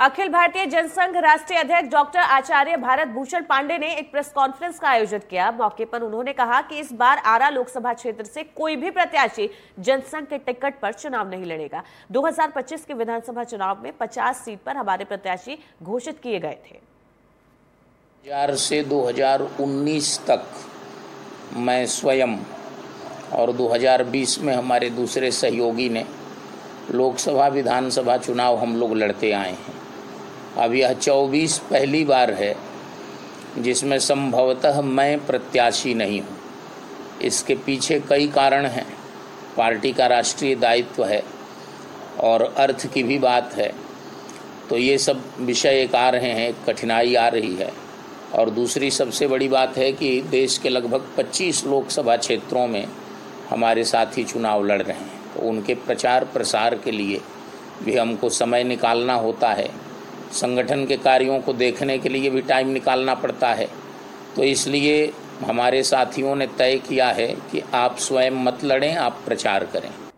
अखिल भारतीय जनसंघ राष्ट्रीय अध्यक्ष डॉक्टर आचार्य भारत भूषण पांडे ने एक प्रेस कॉन्फ्रेंस का आयोजन किया। मौके पर उन्होंने कहा कि इस बार आरा लोकसभा क्षेत्र से कोई भी प्रत्याशी जनसंघ के टिकट पर चुनाव नहीं लड़ेगा। 2025 के विधानसभा चुनाव में 50 सीट पर हमारे प्रत्याशी घोषित किए गए थे। 2000 से 2019 तक मैं स्वयं और 2020 में हमारे दूसरे सहयोगी ने लोकसभा विधानसभा चुनाव हम लोग लड़ते आए हैं। अब यह 24 पहली बार है जिसमें संभवतः मैं प्रत्याशी नहीं हूँ। इसके पीछे कई कारण हैं। पार्टी का राष्ट्रीय दायित्व है और अर्थ की भी बात है, तो ये सब विषय एक आ रहे हैं, कठिनाई आ रही है। और दूसरी सबसे बड़ी बात है कि देश के लगभग 25 लोकसभा क्षेत्रों में हमारे साथी चुनाव लड़ रहे हैं, तो उनके प्रचार प्रसार के लिए भी हमको समय निकालना होता है। संगठन के कार्यों को देखने के लिए भी टाइम निकालना पड़ता है। तो इसलिए हमारे साथियों ने तय किया है कि आप स्वयं मत लड़ें, आप प्रचार करें।